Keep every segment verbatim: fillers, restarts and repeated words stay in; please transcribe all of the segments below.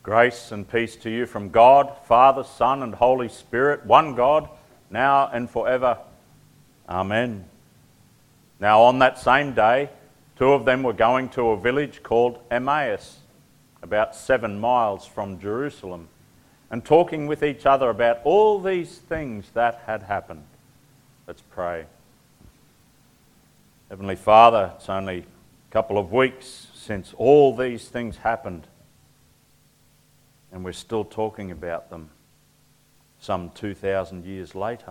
Grace and peace to you from God, Father, Son, and Holy Spirit, one God, now and forever. Amen. Now on that same day, two of them were going to a village called Emmaus, about seven miles from Jerusalem, and talking with each other about all these things that had happened. Let's pray. Heavenly Father, it's only a couple of weeks since all these things happened, and we're still talking about them some two thousand years later.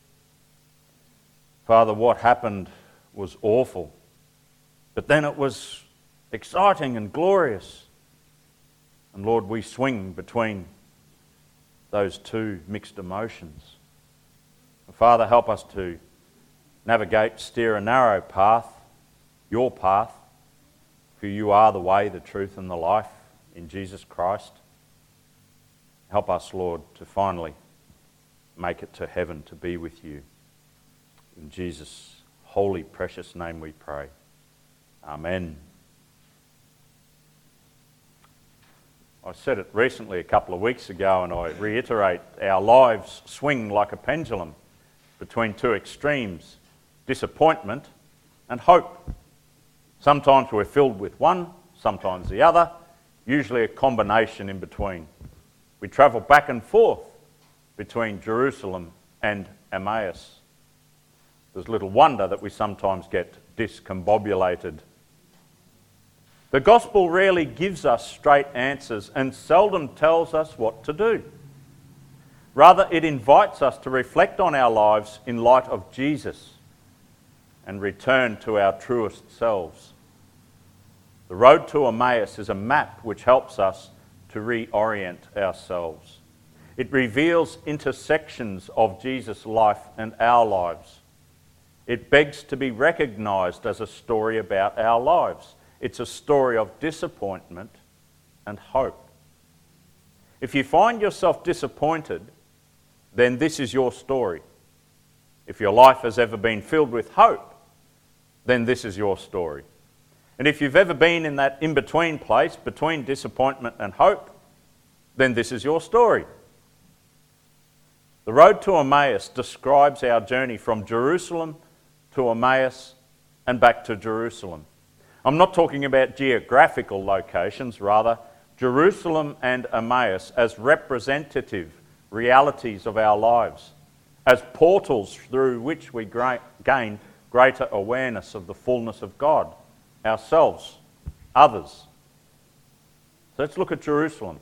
Father, what happened was awful, but then it was exciting and glorious. And Lord, we swing between those two mixed emotions. Father, help us to navigate, steer a narrow path, your path, for you are the way, the truth, and the life in Jesus Christ. Help us, Lord, to finally make it to heaven, to be with you. In Jesus' holy, precious name we pray. Amen. I said it recently a couple of weeks ago, and I reiterate, our lives swing like a pendulum between two extremes, disappointment and hope. Sometimes we're filled with one, sometimes the other, usually a combination in between. We travel back and forth between Jerusalem and Emmaus. There's little wonder that we sometimes get discombobulated. The gospel rarely gives us straight answers and seldom tells us what to do. Rather, it invites us to reflect on our lives in light of Jesus and return to our truest selves. The road to Emmaus is a map which helps us to reorient ourselves. It reveals intersections of Jesus' life and our lives. It begs to be recognised as a story about our lives. It's a story of disappointment and hope. If you find yourself disappointed, then this is your story. If your life has ever been filled with hope, then this is your story. And if you've ever been in that in-between place, between disappointment and hope, then this is your story. The road to Emmaus describes our journey from Jerusalem to Emmaus and back to Jerusalem. I'm not talking about geographical locations, rather Jerusalem and Emmaus as representative realities of our lives, as portals through which we gra- gain greater awareness of the fullness of God, ourselves, others. So let's look at Jerusalem.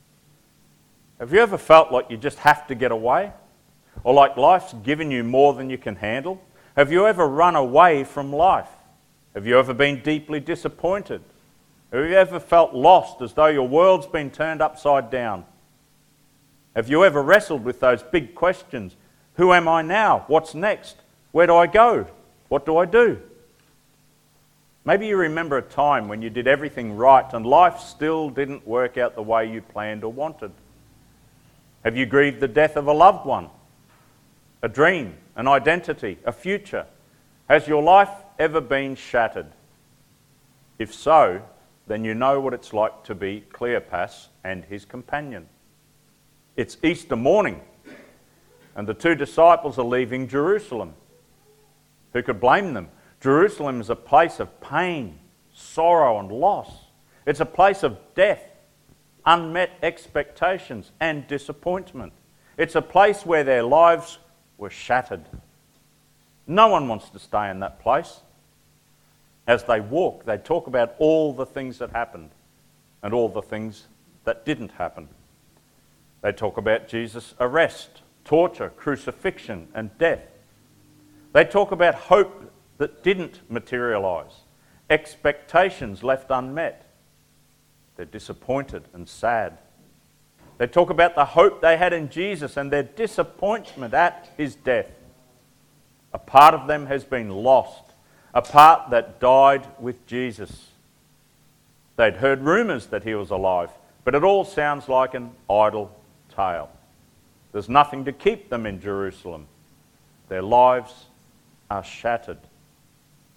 Have you ever felt like you just have to get away? Or like life's given you more than you can handle? Have you ever run away from life? Have you ever been deeply disappointed? Have you ever felt lost, as though your world's been turned upside down? Have you ever wrestled with those big questions? Who am I now? What's next? Where do I go? What do I do? Maybe you remember a time when you did everything right and life still didn't work out the way you planned or wanted. Have you grieved the death of a loved one? A dream, an identity, a future? Has your life ever been shattered? If so, then you know what it's like to be Cleopas and his companion. It's Easter morning, and the two disciples are leaving Jerusalem. Who could blame them? Jerusalem is a place of pain, sorrow, and loss. It's a place of death, unmet expectations, and disappointment. It's a place where their lives were shattered. No one wants to stay in that place. As they walk, they talk about all the things that happened and all the things that didn't happen. They talk about Jesus' arrest, torture, crucifixion, and death. They talk about hope that didn't materialise, expectations left unmet. They're disappointed and sad. They talk about the hope they had in Jesus and their disappointment at his death. A part of them has been lost, a part that died with Jesus. They'd heard rumours that he was alive, but it all sounds like an idle tale. There's nothing to keep them in Jerusalem. Their lives are shattered.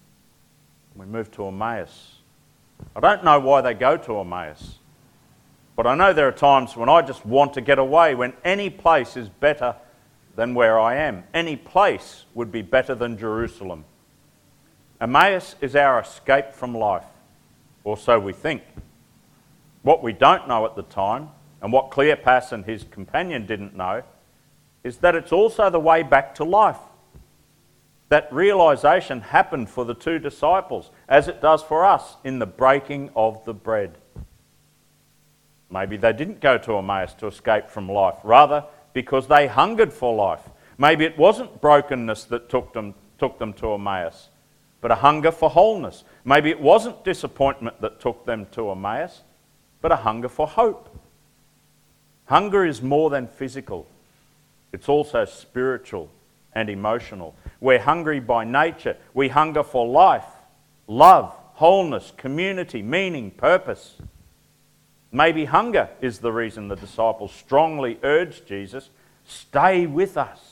We move to Emmaus. I don't know why they go to Emmaus. But I know there are times when I just want to get away, when any place is better than where I am. Any place would be better than Jerusalem. Emmaus is our escape from life, or so we think. What we don't know at the time, and what Cleopas and his companion didn't know, is that it's also the way back to life. That realisation happened for the two disciples, as it does for us in the breaking of the bread. Maybe they didn't go to Emmaus to escape from life, rather because they hungered for life. Maybe it wasn't brokenness that took them, took them to Emmaus, but a hunger for wholeness. Maybe it wasn't disappointment that took them to Emmaus, but a hunger for hope. Hunger is more than physical. It's also spiritual and emotional. We're hungry by nature. We hunger for life, love, wholeness, community, meaning, purpose. Maybe hunger is the reason the disciples strongly urged Jesus, stay with us.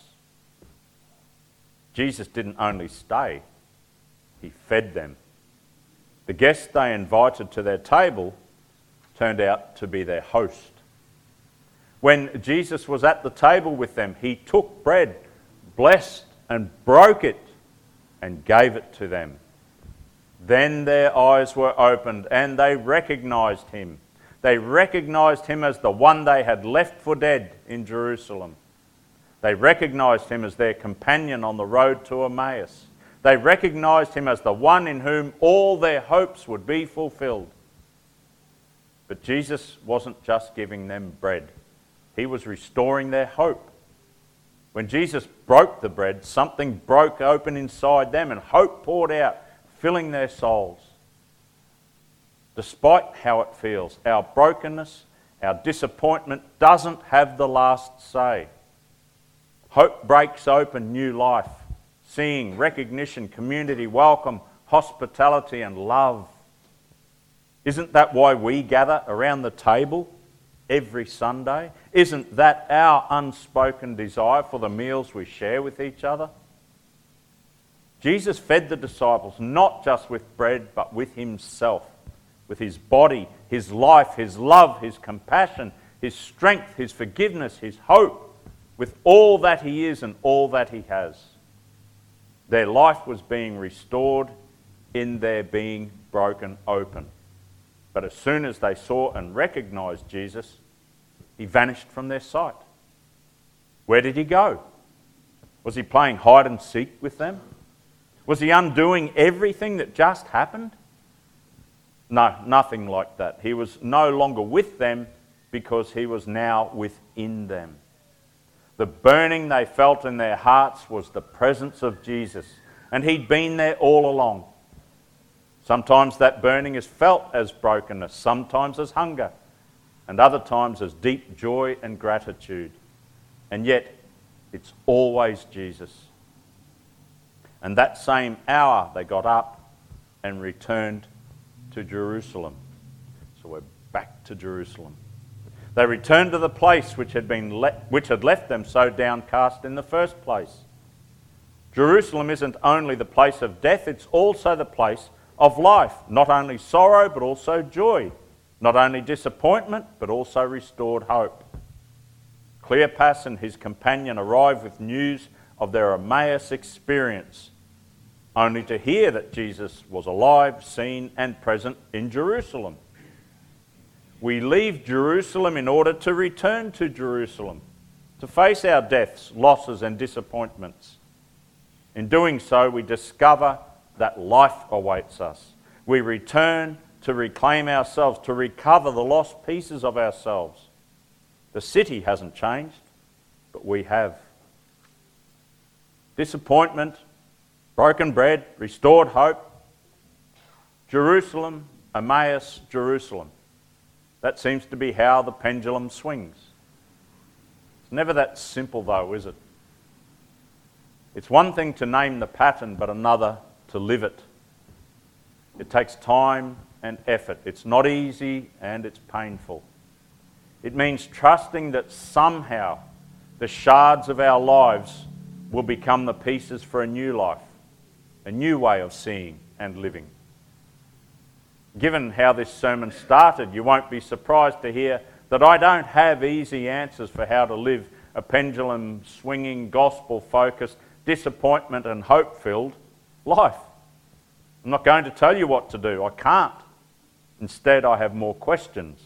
Jesus didn't only stay, he fed them. The guests they invited to their table turned out to be their host. When Jesus was at the table with them, he took bread, blessed and broke it, and gave it to them. Then their eyes were opened and they recognized him. They recognized him as the one they had left for dead in Jerusalem. They recognized him as their companion on the road to Emmaus. They recognized him as the one in whom all their hopes would be fulfilled. But Jesus wasn't just giving them bread. He was restoring their hope. When Jesus broke the bread, something broke open inside them and hope poured out, filling their souls. Despite how it feels, our brokenness, our disappointment doesn't have the last say. Hope breaks open new life, seeing, recognition, community, welcome, hospitality and love. Isn't that why we gather around the table every Sunday? Isn't that our unspoken desire for the meals we share with each other? Jesus fed the disciples not just with bread, but with himself, with his body, his life, his love, his compassion, his strength, his forgiveness, his hope, with all that he is and all that he has. Their life was being restored in their being broken open. But as soon as they saw and recognized Jesus, he vanished from their sight. Where did he go? Was he playing hide and seek with them? Was he undoing everything that just happened? No, nothing like that. He was no longer with them because he was now within them. The burning they felt in their hearts was the presence of Jesus, and he'd been there all along. Sometimes that burning is felt as brokenness, sometimes as hunger, and other times as deep joy and gratitude. And yet, it's always Jesus. And that same hour they got up and returned to Jerusalem. So we're back to Jerusalem. They returned to the place which had been le- which had left them so downcast in the first place. Jerusalem isn't only the place of death, it's also the place of life. Not only sorrow, but also joy. Not only disappointment, but also restored hope. Cleopas and his companion arrived with news of their Emmaus experience, only to hear that Jesus was alive, seen and present in Jerusalem. We leave Jerusalem in order to return to Jerusalem, to face our deaths, losses and disappointments. In doing so, we discover that life awaits us. We return to reclaim ourselves, to recover the lost pieces of ourselves. The city hasn't changed, but we have. Disappointment, broken bread, restored hope. Jerusalem, Emmaus, Jerusalem. That seems to be how the pendulum swings. It's never that simple though, is it? It's one thing to name the pattern, but another to live it. It takes time and effort. It's not easy and it's painful. It means trusting that somehow the shards of our lives will become the pieces for a new life, a new way of seeing and living. Given how this sermon started, you won't be surprised to hear that I don't have easy answers for how to live a pendulum-swinging, gospel-focused, disappointment and hope-filled life. I'm not going to tell you what to do. I can't. Instead, I have more questions.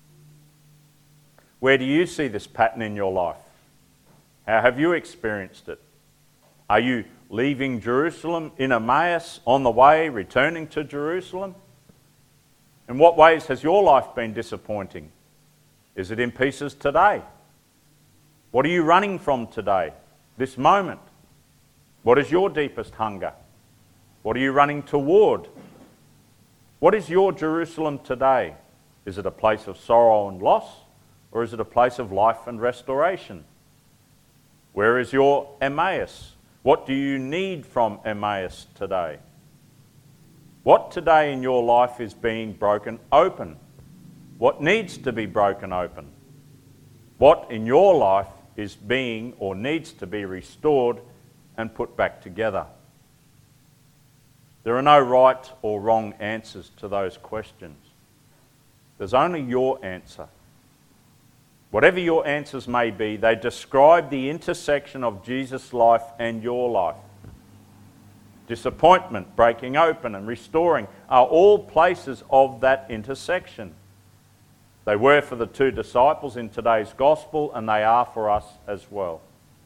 Where do you see this pattern in your life? How have you experienced it? Are you leaving Jerusalem in Emmaus, on the way, returning to Jerusalem? In what ways has your life been disappointing? Is it in pieces today? What are you running from today, this moment? What is your deepest hunger? What are you running toward? What is your Jerusalem today? Is it a place of sorrow and loss, or is it a place of life and restoration? Where is your Emmaus? What do you need from Emmaus today? What today in your life is being broken open? What needs to be broken open? What in your life is being or needs to be restored and put back together? There are no right or wrong answers to those questions. There's only your answer. Whatever your answers may be, they describe the intersection of Jesus' life and your life. Disappointment, breaking open and restoring are all places of that intersection. They were for the two disciples in today's gospel, and they are for us as well.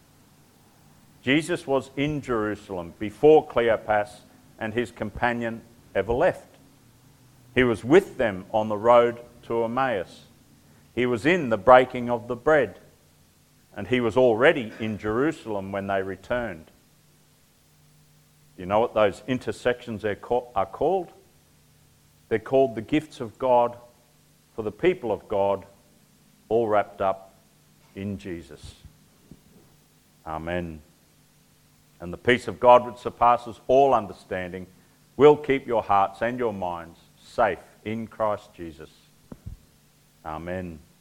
Jesus was in Jerusalem before Cleopas and his companion ever left. He was with them on the road to Emmaus. He was in the breaking of the bread, and he was already in Jerusalem when they returned. You know what those intersections are called? They're called the gifts of God for the people of God, all wrapped up in Jesus. Amen. And the peace of God, which surpasses all understanding, will keep your hearts and your minds safe in Christ Jesus. Amen.